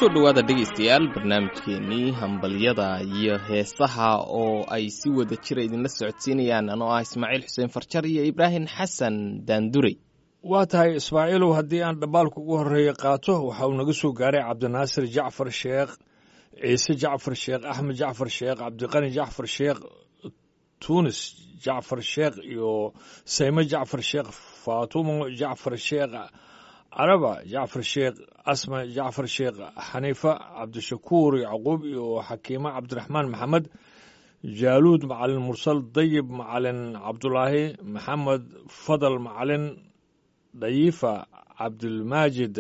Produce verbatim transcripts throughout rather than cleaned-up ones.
kusoo dhowaada dhegaystayaal barnaamijkeennii hambalyada iyo heesaha oo ay si wada jira idinla socodsiinayaan anoo ah ismaaciil xuseen farjar iyo ibraahim xasan daandurey. waa tahay ismaaciilow haddii aan dhambaalka ugu horreeya qaato waxa uu naga soo gaaray cabdinaasir jacfar sheekh ciise jacfar sheekh axmed jacfar sheekh cabdiqani jacfar sheekh tuunis jacfar sheekh iyo sayme jacfar sheekh faatumo jacfar sheekh caraba jacfar sheekh asma jacfar sheekh xaniifa cabdishakuur yacquub iyo xakiime cabdiraxmaan maxamed jaaluud macalin mursal dayib macalin cabdulaahi maxamed fadal macalin dayifa cabdilmaajid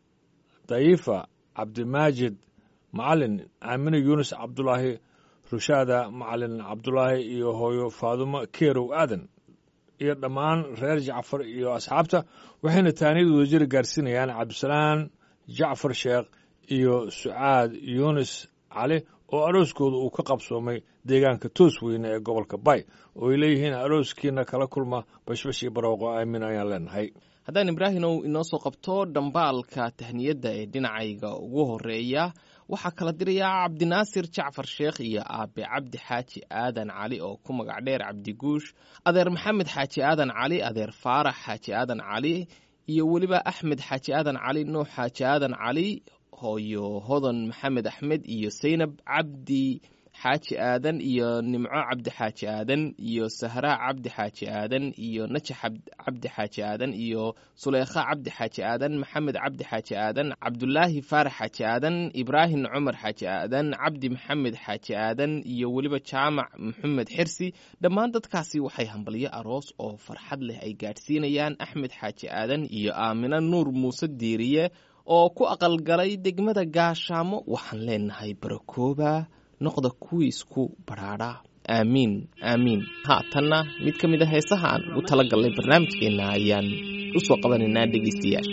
dayifa cabdimaajid macalin aamine yuunus cabdulaahi rushaada macalin cabdulaahi iyo hooyo faadumo keerow aadan iyo dhammaan reer jacfar iyo asxaabta waxayna taaniyad wadajira gaarsiinayaan cabdisalaan jacfar sheekh iyo sucaad yuunis cali oo arooskooda uu ka qabsoomay deegaanka toos weyne ee gobolka bay oo ay leeyihiin arooskiina kala kulma bashbashii barooqo aamin ayaan leenahay. haddaan ibraahimow inoo soo qabto dhambaalka tahniyadda ee dhinacayga ugu horreeya waxaa kala dirayaa cabdinaasir jacfar sheekh iyo aabe cabdi xaaji aadan cali oo ku magac dheer cabdiguush, adeer maxamed xaaji aadan cali, adeer faarax xaaji aadan cali iyo weliba axmed xaaji aadan cali, nuux xaaji aadan cali, hooyo hodan maxamed axmed iyo saynab cabdi xaaji aadan iyo nimco cabdi xaaji aadan iyo sahraa cabdi xaaji aadan iyo najax cabdi xaaji aadan iyo suleykha cabdi xaaji aadan, maxamed cabdi xaaji aadan, cabdulaahi faarax xaaji aadan, ibraahim cumar xaaji aadan, cabdi maxamed xaaji aadan iyo weliba jaamac maxamed xirsi. dhammaan dadkaasi waxay hambalyo aroos oo farxad leh ay gaadhsiinayaan axmed xaaji aadan iyo aamina nuur muuse diiriye oo ku aqalgalay degmada gaashaamo. waxaan leenahay barakooba noqda kuwiisku badhaadha aamiin aamiin. haatanna mid ka mid a heesaha aan ugu tala galnay barnaamijkeenna ayaan u soo qabanaynaa dhegaystayaasha.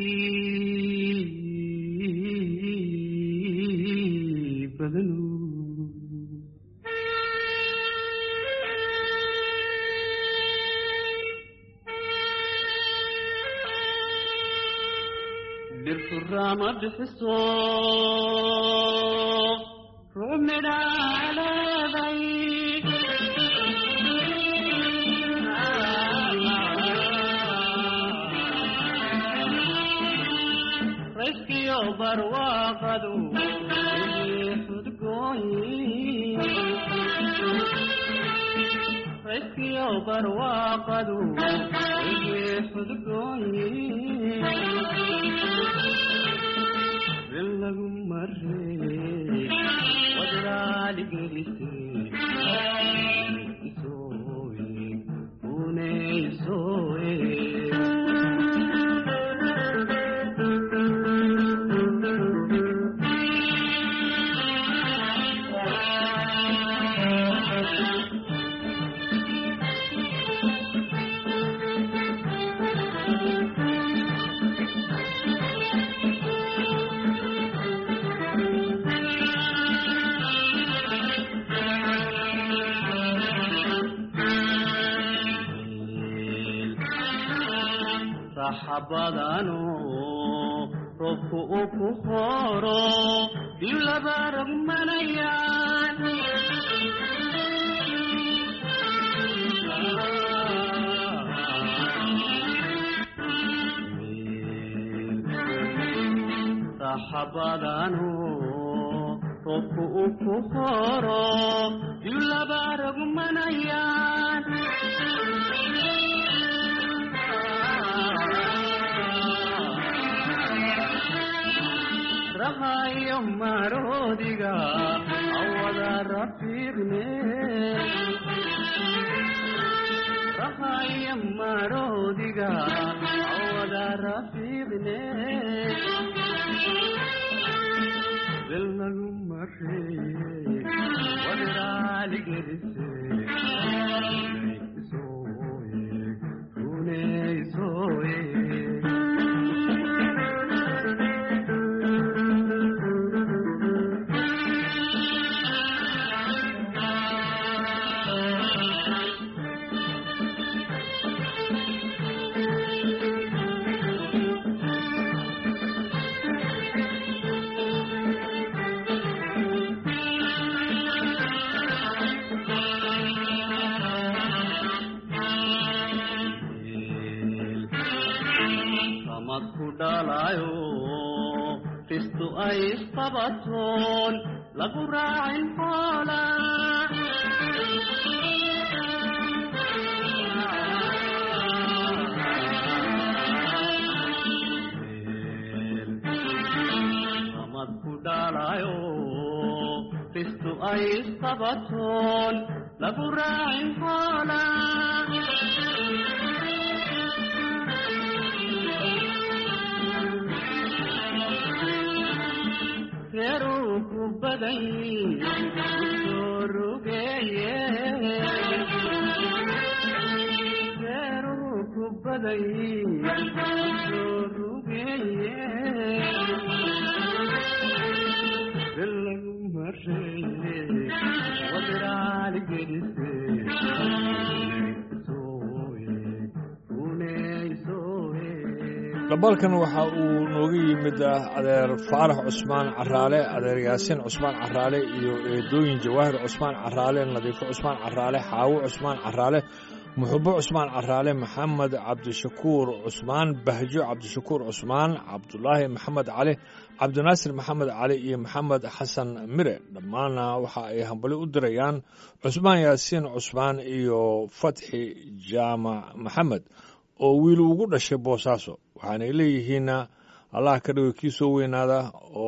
رمنا على ضيق رزقي وبرواقدو يحدقوني رزقي وبرواقدو يحدقوني بالله مريك ودرالي قريسي سوي وني سوي saxaabadano robku uu ku horo dib laba rogmanayaan saxaabadano robku uu ku horo dib laba rogmanayaan rahayo marodiga awada rafiqne rahayo marodiga awada rafiqne dilnagu marre wadrali gerse soye rune soye ku dhalayo fistu ay isqabatoon lagu raacin xoola amad ku dhalayo fistu ay isqabatoon lagu raacin xoola reeruu ku badan soo rugeeye reeruu ku badan soo rugeeye bilagu mareeye wadiraali gedise dhabalkan waxa uu nooga yimid adeer faarax cusmaan caraale adeer yaasiin cusmaan caraale iyo eedooyin jawaahir cusmaan caraale nadiifo cusmaan caraale xaawo cusmaan caraale muxubo cusmaan caraale maxamed cabdishakuur cusmaan bahjo cabdishakuur cusmaan cabdulaahi maxamed cali cabdinaasir maxamed cali iyo maxamed xasan mire dhammaanna waxa ay hambali u dirayaan cusmaan yaasiin cusmaan iyo fatxi jaamac maxamed oo wiil ugu dhashay boosaaso waxaanay leeyihiinna allah ka dhigo kii soo weynaada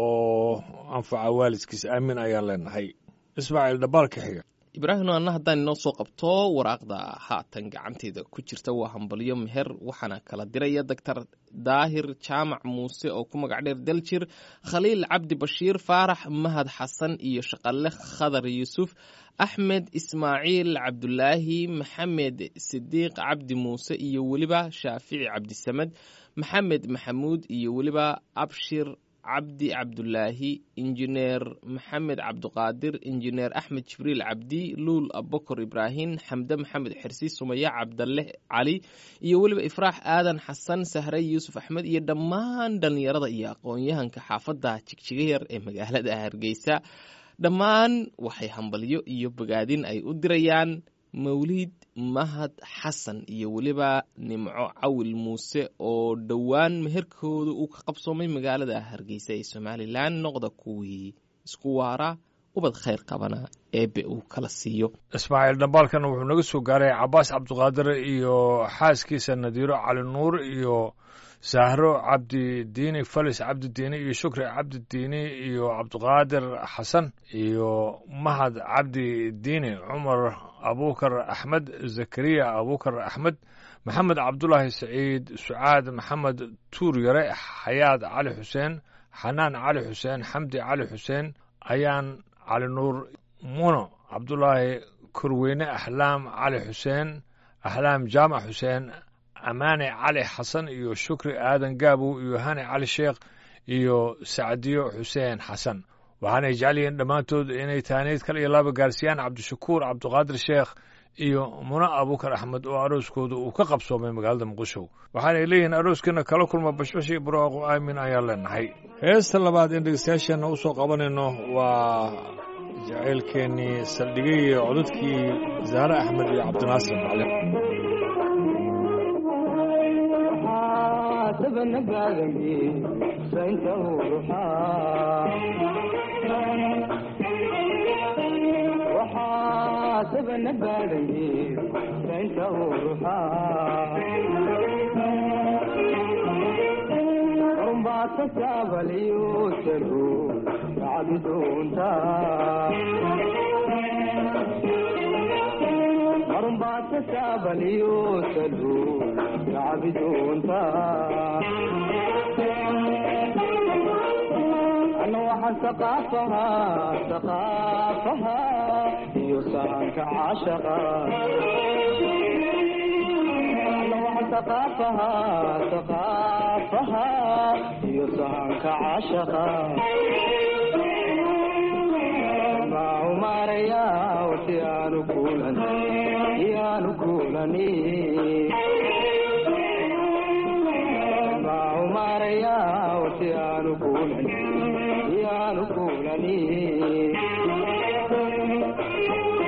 oo anfaca waalidkiis aamin ayaan leenahay ismaaciil dhabbaalka xiga ibraahim anna haddaan inoo soo qabto waraaqda haatan gacanteeda ku jirta waa hambalyo meher waxaana kala diraya doctor daahir jaamac muuse oo ku magac dheer daljir khaliil cabdi bashiir faarax mahad xasan iyo shaqalle khadar yuusuf axmed ismaaciil cabdulaahi maxamed sidiiq cabdi muuse iyo weliba shaafici cabdisamed maxamed maxamuud iyo weliba abshir cabdi cabdulaahi injineer maxamed cabduqaadir injineer axmed jibriil cabdi luul abokor ibraahim xamde maxamed xirsi sumaya cabdalle cali iyo weliba ifraax aadan xasan sahre yuusuf axmed iyo dhammaan dhallinyarada iyo aqoon-yahanka xaafadda jigjiga yar ee magaalada hargeysa dhammaan waxay hambalyo iyo bogaadin ay u dirayaan mawliid mahad xasan iyo weliba nimco cawil muuse oo dhowaan meherkooda uu ka qabsoomay magaalada hargeysa ee somalilan noqda kuwii isku waara ubad khayr qabana eebe uu kala siiyo ismaaciil dhambaalkan wuxuu naga soo gaaray cabaas cabdiqaadir iyo xaaskiisa nadiiro cali nuur iyo sahro cabdidiini falis cabdidiini iyo shukri cabdidiini iyo cabdiqaadir xasan iyo mahad cabdidiini cumar abukar axmed zakariya abukar axmed maxamed cabdulaahi saciid sucaad maxamed tuur yare xayaad cali xuseen xanaan cali xuseen xamdi cali xuseen ayaan cali nuur muno cabdulaahi korweyne axlaam cali xuseen axlaam jaamac xuseen amaane cali xasan iyo shukri aadan gaabow iyo hani cali sheekh iyo sacdiyo xuseen xasan waxaanay jecel yihiin dhammaantood inay taaniid kal iyo laba gaarsiiyaan cabdishakuur cabdiqaadir sheekh iyo muna abukar axmed oo arooskooda uu ka qabsoomay magaalada muqdisho waxaanay leeyihiin arooskiina kala kulma bashbash iyo buraaqo aamin ayaan leenahay heesta labaad in dhegeystayaasheenna u soo qabanayno waa jacaylkeennii saldhigay iyo codadkii zahre axmed iyo cabdinaasir macalin sabnagaagani saynta ruuxaa waxaa sabnagaagani saynta ruuxaa rumbaa tasaabaliyo tago cabidunta rumbaa tasaabaliyo tago cabidunta أنا واحد ثقافها ثقافها يسانك عاشقا أنا واحد ثقافها ثقافها يسانك عاشقا ما عمر يا وتيانو كولني يانو كولني يا وتيانو كولني يانو كولني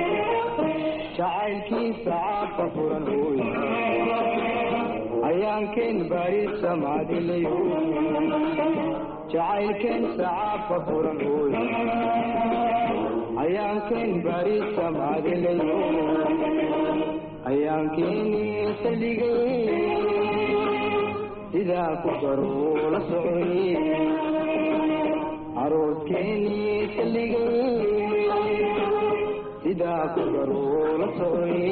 شعيلكي ساعات فرنوي أيان ayaankeen bari samaadilayo jacaylkeen sacaabka furan hooy ayaankeen bari samaadilayo ayaankeenii saldhigay sidaa ku garuu la soconi arooskeenii saldhigay sidaa ku garuu la soconi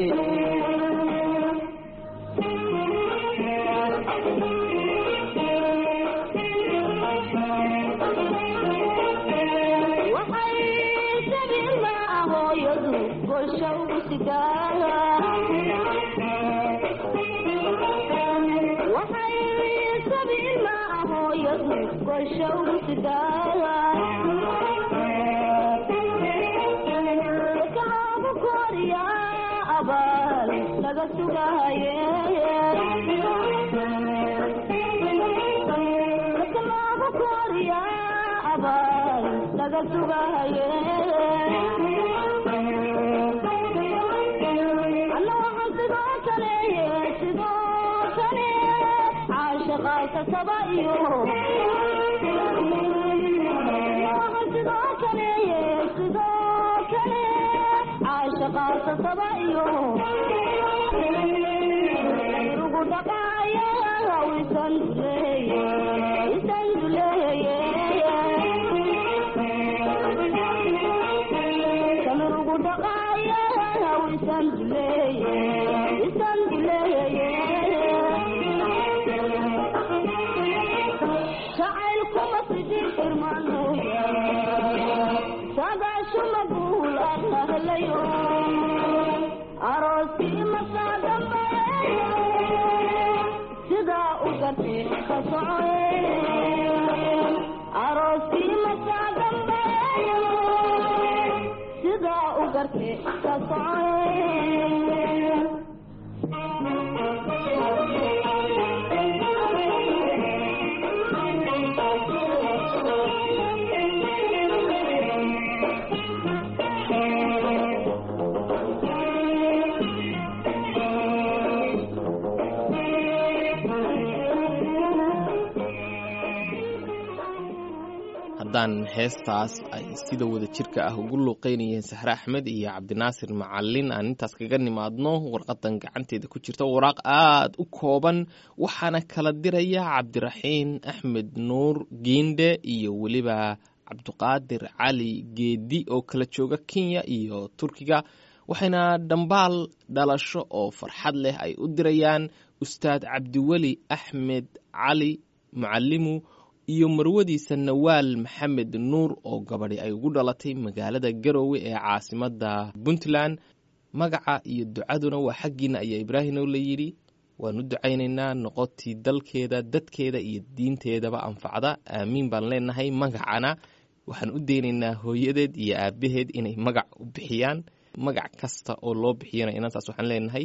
haddaan heestaas ay sida wada jirka ah ugu luuqeynayeen Sahra Axmed iyo Cabdinaasir Macallin aan intaas kaga nimaadno warqadan gacanteeda ku jirta waraaq aad u kooban waxaana kala diraya Cabdiraxiin Axmed Nuur Giinde iyo waliba Cabduqaadir Cali Geedi oo kala jooga Kenya iyo Turkiga waxayna dambaal dhalasho oo farxad leh ay u dirayaan Ustaad Cabdiweli Axmed Cali Mucallimu iyo marwadiisa Nawaal Maxamed Nuur oo gabadhi ay ugu dhalatay magaalada Garowe ee caasimadda Puntland magaca iyo ducaduna waa xaqiina ayaa Ibraahim oo la yiri waanu ducaynaynaa noqotii dalkeeda dadkeeda iyo diinteedaba anfacda aamiin baan leenahay magacana waxaan u deenaynaa hooyadeed iyo aabaheed inay magac u bixiyaan magac kasta oo loo bixiyana inantaas waxaan leenahay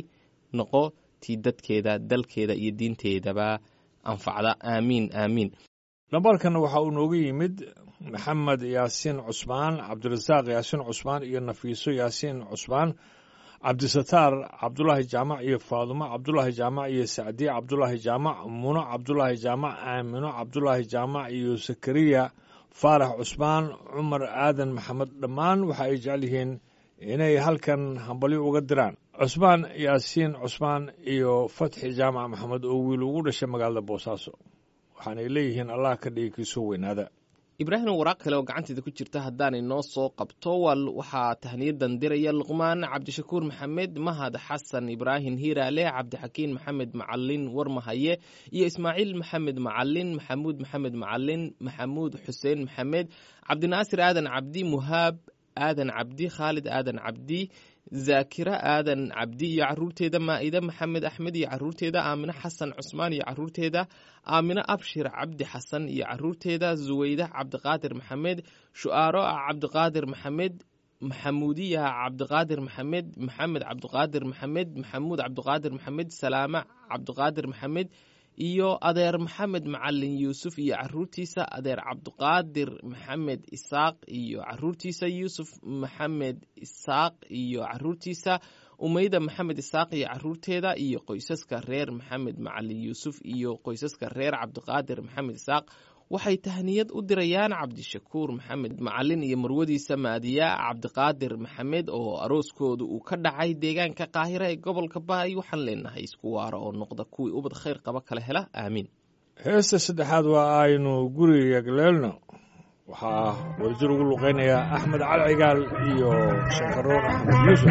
noqotii dadkeeda dalkeeda iyo diinteedaba anfacda aamiin aamiin lambarkan waxa uu noogu yimid maxamed yaasiin cusmaan cabdirasaaq yaasiin cusmaan iyo nafiiso yaasiin cusmaan cabdisataar cabdulaahi jaamac iyo faadumo cabdulaahi jaamac iyo sacdiye cabdulaahi jaamac muno cabdulaahi jaamac aamino cabdulaahi jaamac iyo sakariya faarax cusmaan cumar aadan maxamed dhammaan waxa ay jecel yihiin inay halkan hambalyo uga diraan cusmaan yaasiin cusmaan iyo fatxi jaamac maxamed oo wiil ugu dhashay magaalada boosaaso waxaanay leeyihiin allah ka dhigi kiisoo weynaada Ibraahim waraaq kale oo gacanteeda ku jirta haddaanay noo soo qabto waxaa tahniyadan diraya Luqmaan Cabdishakuur Maxamed Mahad Xasan Ibraahim Hiiraale Cabdixakiin Maxamed Macallin Warmahaye iyo Ismaaciil Maxamed Macallin Maxamuud Maxamed Macallin Maxamuud Xuseen Maxamed Cabdinaasir Aadan Cabdi Muhaab Aadan Cabdi Khalid Aadan Cabdi Zaakira Aadan Cabdi iyo caruurteeda Maa'ida Maxamed Axmed iyo caruurteeda Aamina Xasan Cusmaan iyo caruurteeda Aamina Abshir Cabdi Xasan iyo caruurteeda Zuwayda Cabdiqaadir Maxamed Shu'aaro Cabdiqaadir Maxamed Maxamuudiya Cabdiqaadir Maxamed Maxamed Cabdiqaadir Maxamed Maxamuud Cabdiqaadir Maxamed Salaama Cabdiqaadir Maxamed iyo adeer Maxamed Macallin Yuusuf iyo caruurtiisa adeer Cabdiqaadir Maxamed Isaaq iyo caruurtiisa Yuusuf Maxamed Isaaq iyo caruurtiisa umeyda maxamed isaaq iyo caruurteeda iyo qoysaska reer maxamed macalin yuusuf iyo qoysaska reer cabdiqaadir maxamed isaaq waxay tahniyad u dirayaan cabdishakuur maxamed macalin iyo marwadiisa maadiya cabdiqaadir maxamed oo arooskooda uu ka dhacay deegaanka qaahira ee gobolka baay. waxaan leenahay isku waaro oo noqda kuwii ubad khayr qaba kala hela aamiin. heesta saddexaad waa aynu guriga yagleelno waxaa wadajir ugu luqaynayaa axmed cali cigaal iyo shankaroon axmed yuusuf.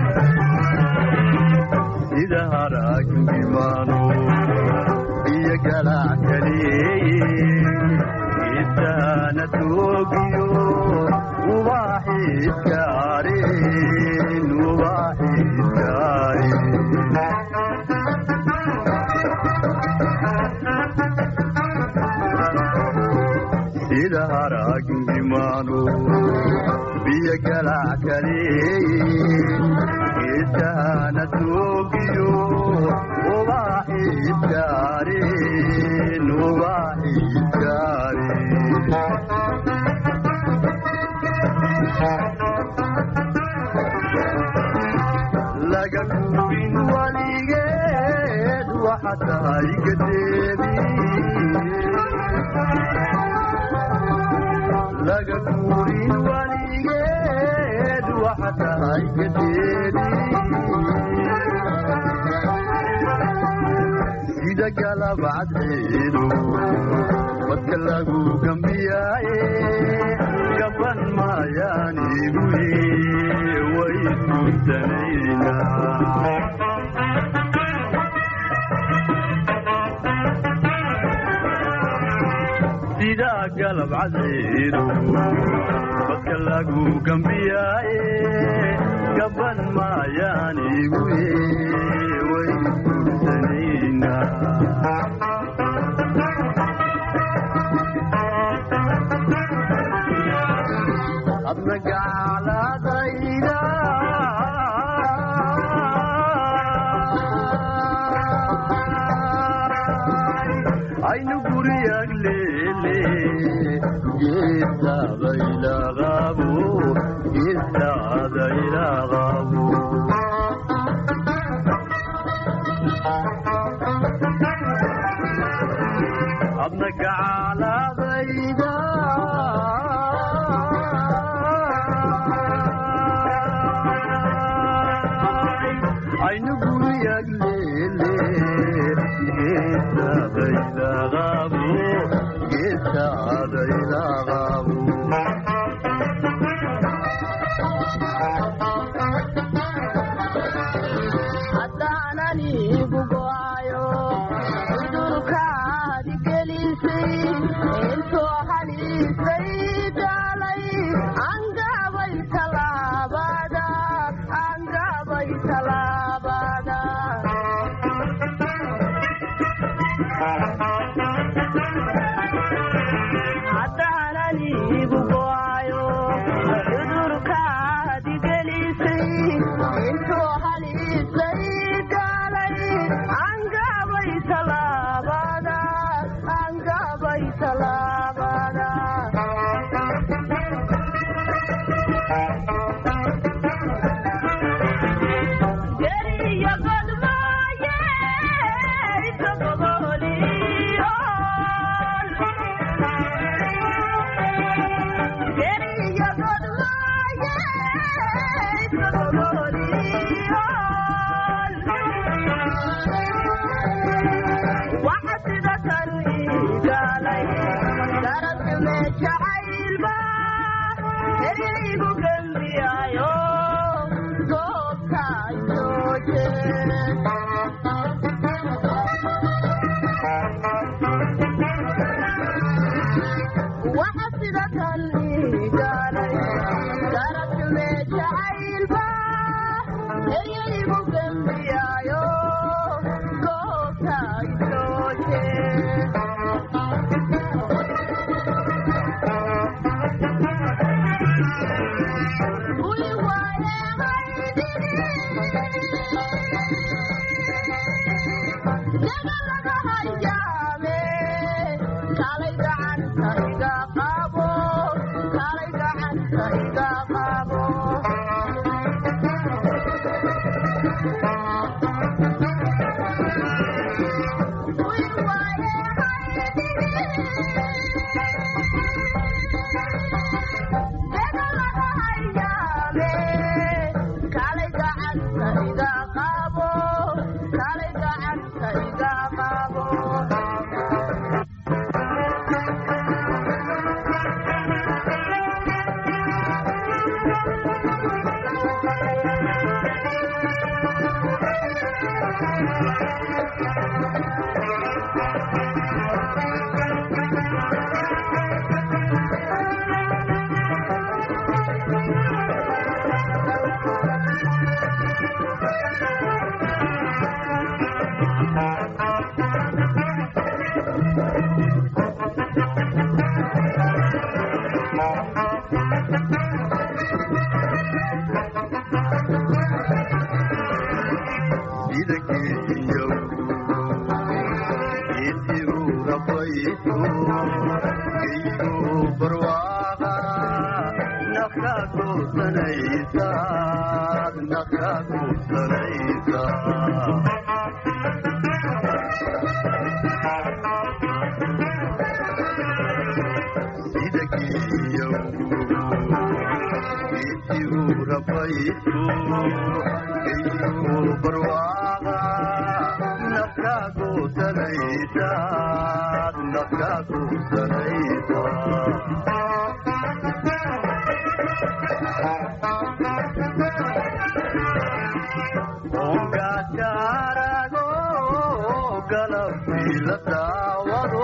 sida haraagnimaano iyo galaac kaliye isaana toogiyo ubaaxiiskaareen ubaaxiiskaareen sida haraagnimaano biyo galaac kaliye isaana toogiyo ubaaxiiskaareen ubaaxiiskaareen laga guurin waligeed waxa tahay gadeedi laga guurin waligeed waxa tahay gadeedi sida galabcad ciidu wadka lagu gambiyaaye gaban maayaan iguye way isguursanayna sida galabcad ciidu wadka lagu gambiyaaye gaban maayaan iguye way isguursanayna adna gacaaladayda aynu guriyag leele geesaadaylaqabo geesaadaylaqabo adna gacaaladayda aynu guriyag leele geesaadaylaqabo geesaadaylaqabo haddaananigu go'ayo cudurkaadi gelisay intoo haliisay daalay angabay talaabada angabay talaabada haddaananigu go'ayo cudurkaadi gelisay intoo haliisay daalay angabay talaabada angabay talaabada geriya godmaaye isagoboliyool geriya godmaaye isagoboliyool waxa sida tan igaalay darabjume jacaylba herigu gambiyaayo goobtaa jooje waxa sida tan igaalay darabjume jacaylba herigu gambiyaayo goobtaa jooje uli waaye haydini jagalaga hayaame kalay gacanta iga qabo rabayso geyigu barwaaqa nafka kusanaysa nafka kusanaysa sida geyogu geyigu rabayso geyigu barwaaqa nafka kusanaysa nafka kusanaysa ongajaarago galabtii la daawado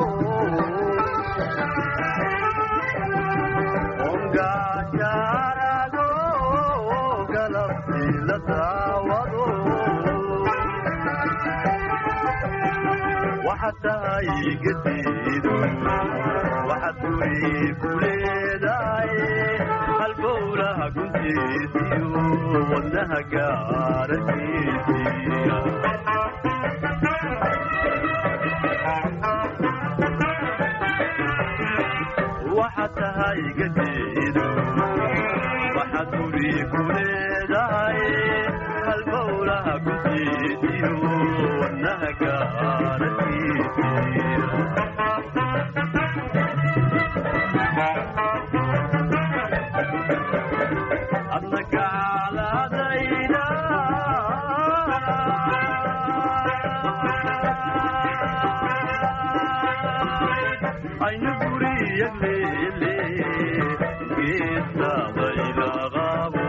ongajaarago galabtii la daawado waxaad tahay gadiido waxaad guri ku leedahay halbowlaha guntiisiyo wadnaha gaarasiisiya waxaad tahay gadiido waxaad guri ku leedahay halbowlaha guntiisiyo wadnaha gaarasiisiya adna gacaaladayda aynu guriyagleele geesaadaylaqabo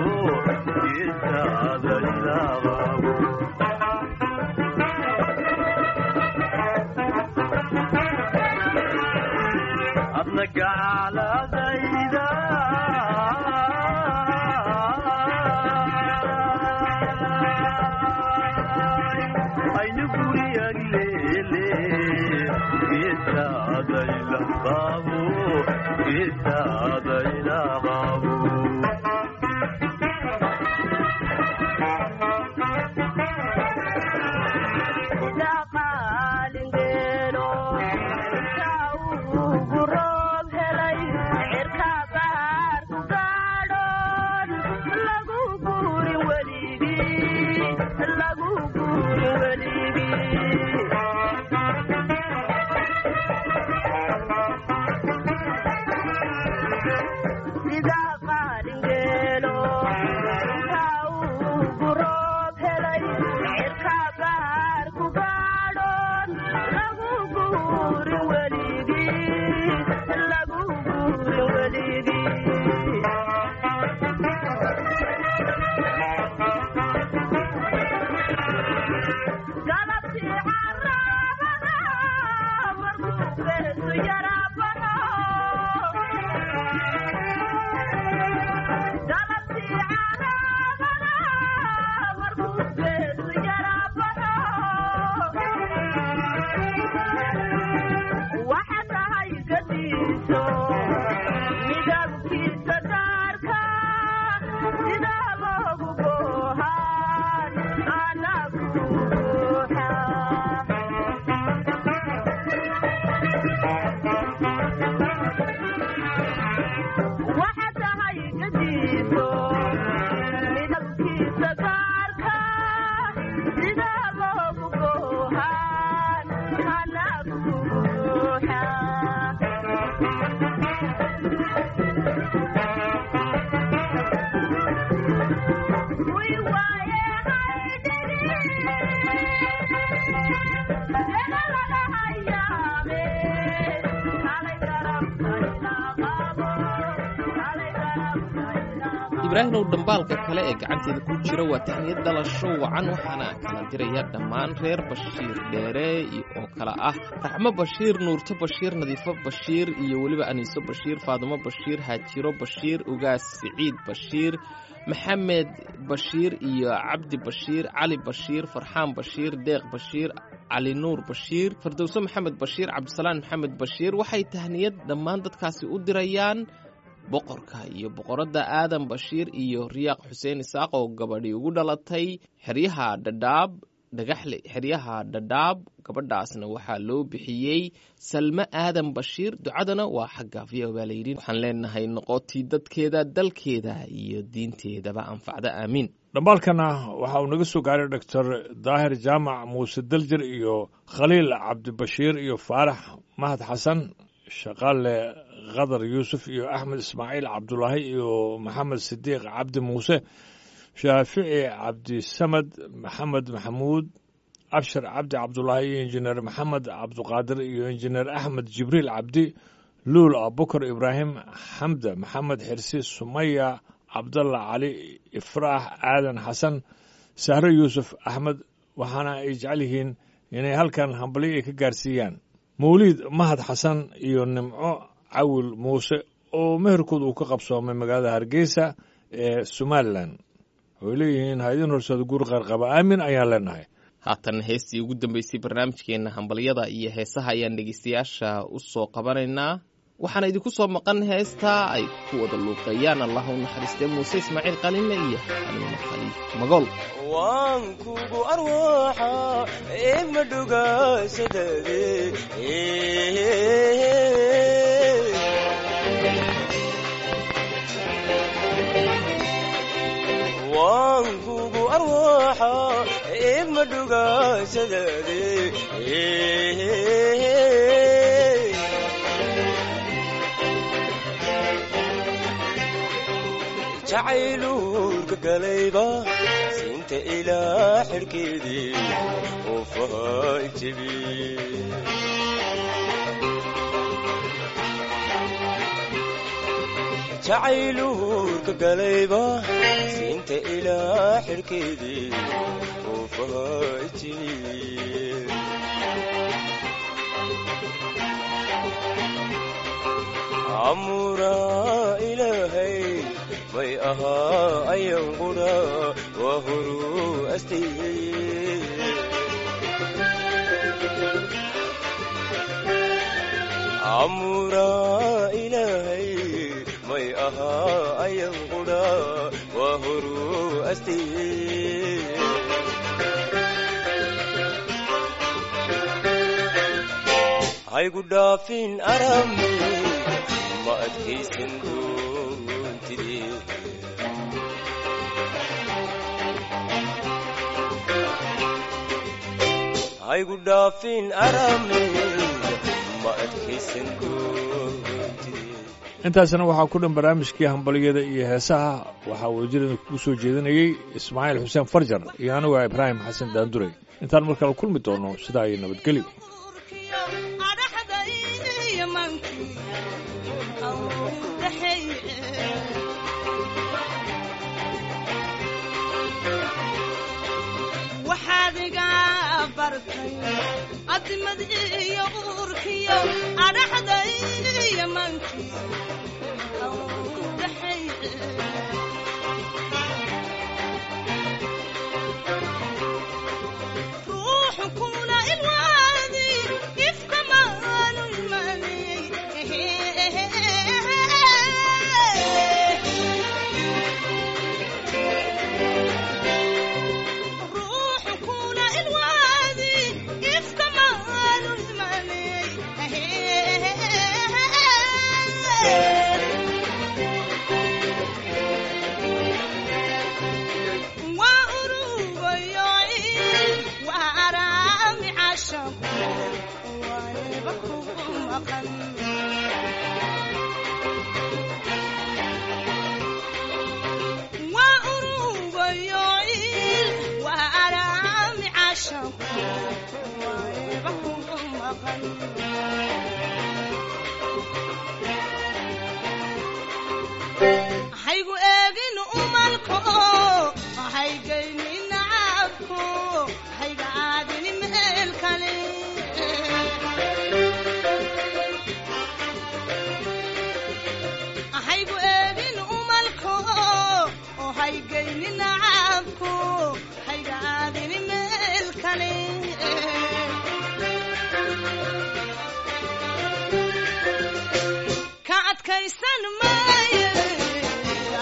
geesaadaylaqabo adna gacaaladayda aynu guriyagleele geesaadaylaqabo geesaadaylaqabo ibraahimow dhambaalka kale ee gacanteeda ku jira waa tahniyad dhalasho wacan waxaana kala diraya dhammaan reer bashiir dheere oo kala ah raxmo bashiir nuurto bashiir nadiifo bashiir iyo weliba aniiso bashiir faadimo bashiir haajiro bashiir ugaas siciid bashiir maxamed bashiir iyo cabdi bashiir cali bashiir farxaan bashiir deeq bashiir cali nuur bashiir fardowso maxamed bashiir cabdisalaan maxamed bashiir waxay tahniyad dhammaan dadkaasi u dirayaan boqorka iyo boqoradda aadan bashiir iyo riyaaq xuseen isaaq oo gabadhii ugu dhalatay xeryaha dhadhaab dhagaxle xeryaha dhadhaab gabadhaasna waxaa loo bixiyey salme aadan bashiir ducadana waa xagga v o baa layidhi waxaan leenahay noqotii dadkeeda dalkeeda iyo diinteedaba anfacda aamiin dhambaalkana waxa uu naga soo gaaray doctor daahir jaamac muuse daljir iyo khaliil cabdibashiir iyo faarax mahad xasan shaqaale khadar yuusuf iyo axmed ismaaciil cabdulaahi iyo maxamed sidiiq cabdi muuse shaafici cabdisamad maxamed maxamuud abshar cabdi cabdulaahi iyo injineer maxamed cabduqaadir iyo injineer axmed jibriil cabdi luul abubakar ibraahim xamda maxamed xirsi sumaya cabdalla cali ifraax aadan xasan sahre yuusuf axmed waxaana ay jecel yihiin inay halkan hambalyo ay ka gaarsiiyaan mawliid mahad xasan iyo nimco cawil muuse oo meherkood uu ka qabsoomay magaalada hargeysa ee somalilan way leeyihiin haydin horseeda guur qaarqaba aamin ayaan leenahay haatan heestii ugu dambeysay barnaamijkeenna hambalyada iyo heesaha ayaan dhegeystayaasha u soo qabanaynaa waxaana idinku soo maqan heestaa ay ku wada luuqeeyaan allah u naxariistee muuse ismaaciil qalinle iyo xaliimo khaliif magool waan kugu arwaaxa eegma dhugaasadade waan kugu arwaaxa eegma dhugaasadade jacaylurka galayba sinta ilaa xidhkeedii oo faha jebi jacaylurka galayba sinta ilaa xidhkeedii oo faha jebi amura ilaahay may ahaa ayan qudha waa horu astayey amura ilaahay may ahaa ayan qudha waa horu astayey haygu dhaafin arami ma adkaysan doontide haygu dhaafin arami ma adkaysan doontide intaasna waxaa ku dhan barnaamijkii hambalyada iyo heesaha waxaa wasiirada kugu soo jeedinayey ismaaciil xuseen farjar iyo anigu ah ibraahim xasan daanduray intaan mar kale kulmi doono sidaa iyo nabadgelyo waxaad iga bartay adimad iyo uurkiyo adhaxda iyo mankii ruuxu kuna ilwaadi ifka maanu imanay haygu eegin umalko haygaynin cabko hayga aadin meel kale haygu eegin umalko haygaynin cabko hayga aadin meel kale ka adkaysan maaye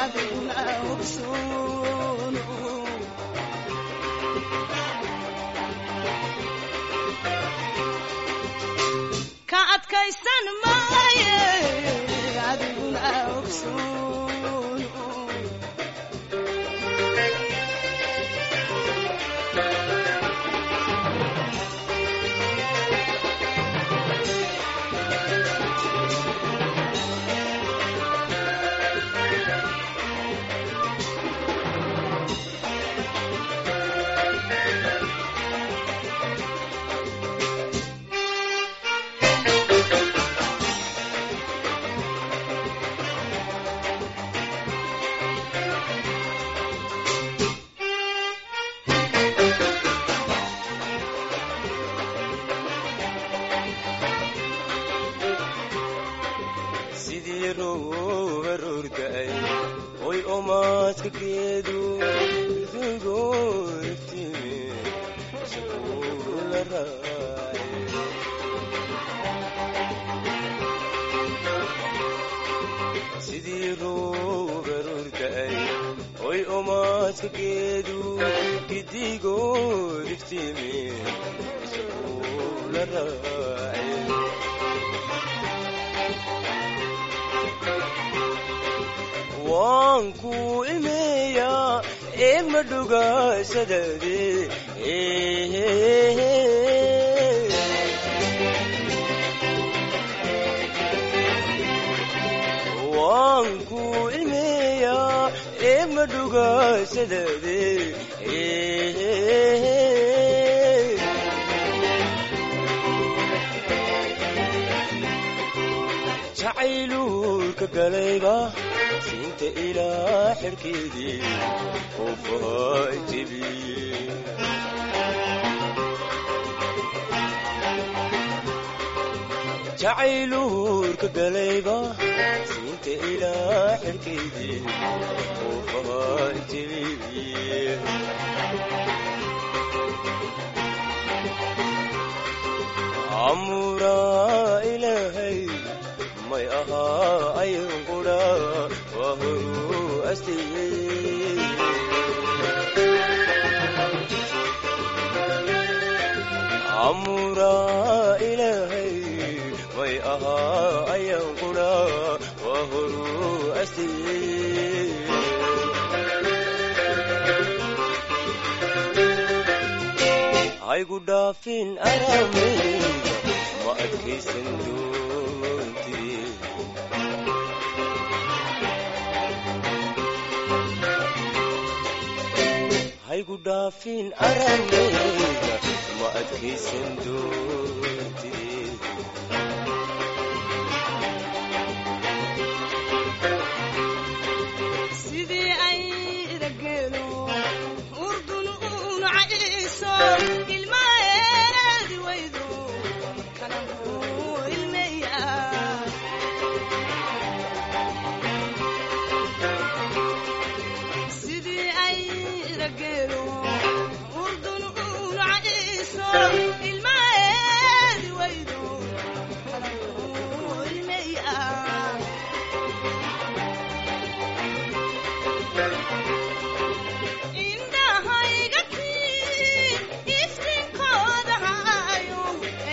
adiguna ogsoon sidii rooba roorda-ay oy omaadka geedu idigoortimi isagula raacay sidii rooba roorda-ay oy omaadka geedu idigoortimi isagula raacay waan ku ilmeeyaa eegma dhugaasadade waan ku ilmeeyaa eegma dhugaasadade jacaylulka galayba siinta ilaa xirkeedii oo faajibiyey jacaylulka galayba siinta ilaa xirkeedii oo faajibiyey amuraa ilaahay may ahaa ayan qudha waa horu astiyey amuraa ilaahay may ahaa ayan qudha waa horu astiyey haygu dhaafin arameyga ma adkaysan doontid haygu dhaafin arameyga ma adkaysan doontid sidii ay rageelo urdun uun caiso ilmaheedi waydo kalahu ilmeya sidii ay rageelo urdun uun caiso ilmaheedi waydo kalahu ilmeya indhahayga tii iftinkooda hayo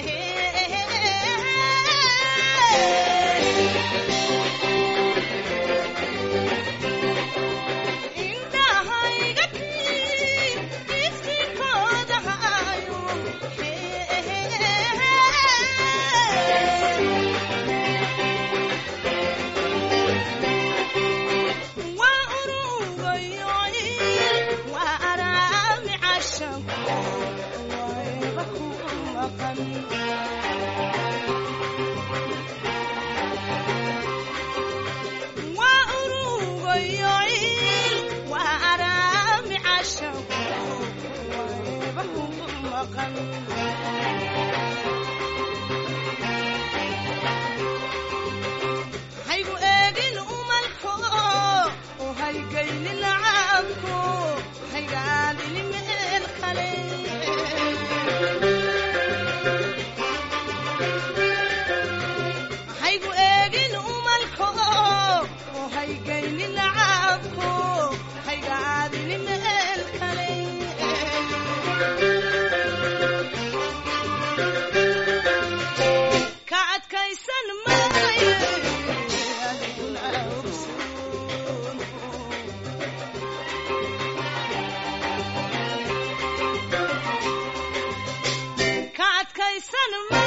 indhahayga tii iftinkooda hayo waa urugayoy waa araami cashanku wayba ku maqan waa urugayoy waa araami cashanku wayba ku maqan haygu eegin umalko oo haygaynin lacabko haygaadini meel kale haygu eegin umalko oo haygaynin lacabko haygaadini meel kale ka adkaysan maaye adiguna ogsoon ka adkaysan